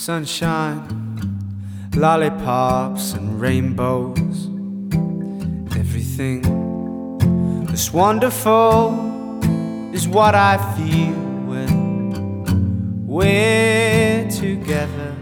sunshine, lollipops and rainbows. Everything that's wonderful is what I feel when we're together.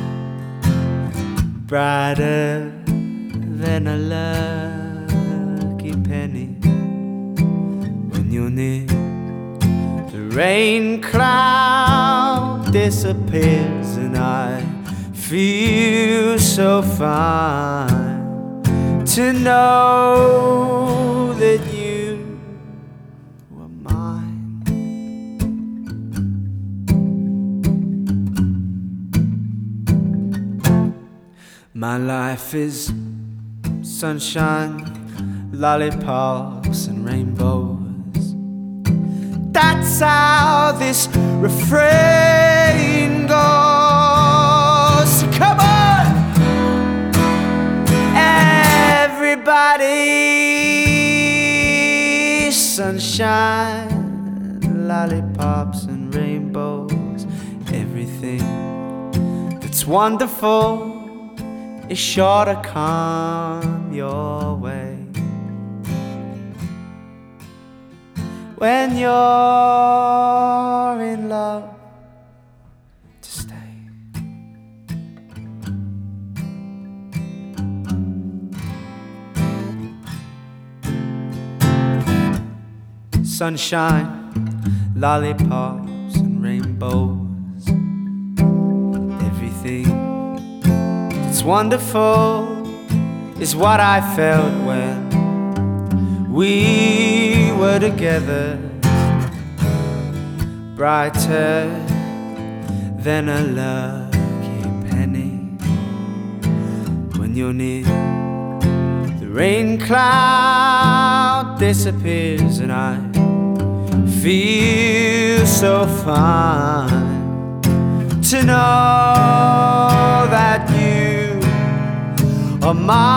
Brighter than a lucky penny when you're near. The rain cloud disappears and I feel so fine to know that you were mine. My life is sunshine, lollipops and rainbows. That's how this refrain goes. So come on, everybody. Sunshine, lollipops and rainbows. Everything that's wonderful is sure to come your way when you're in love to stay. Sunshine, lollipops and rainbows. Everything that's wonderful is what I felt when we were together. Brighter than a lucky penny when you're near. The rain cloud disappears and I feel so fine to know that you are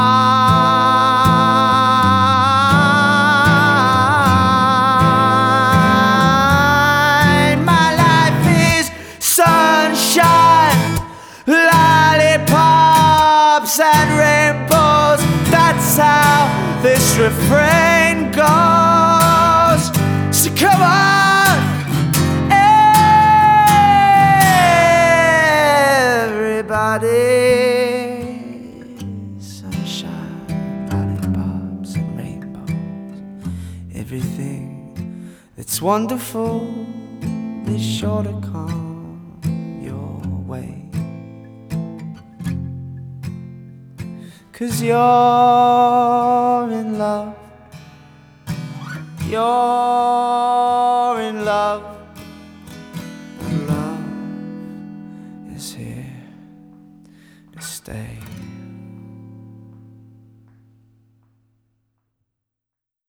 mine. My life is sunshine, lollipops and rainbows. That's how this refrain goes. So come on, everybody. Sunshine, lollipops and rainbows. Everything that's wonderful is sure to come your way. 'Cause you're in love. You're in love, and love is here to stay.